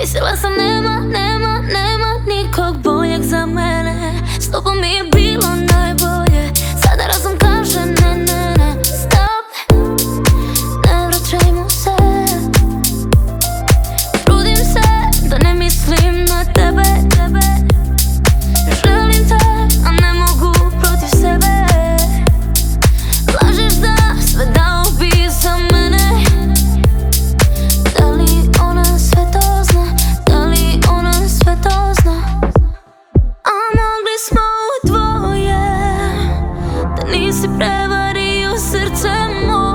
Mislila sam nema nikog boljeg za mene. S tobom mi je bilo najbolje. Sada razum kaže ne, stop. Ne vraćajmo se. Trudim se da ne mislim na tebe. Želim te, a ne mogu protiv sebe. Lažeš da sve dao bi za mene. Da li ona sve to zna? Da li ona sve to zna? A mogli smo u dvoje. Da nisi prevario srce moje.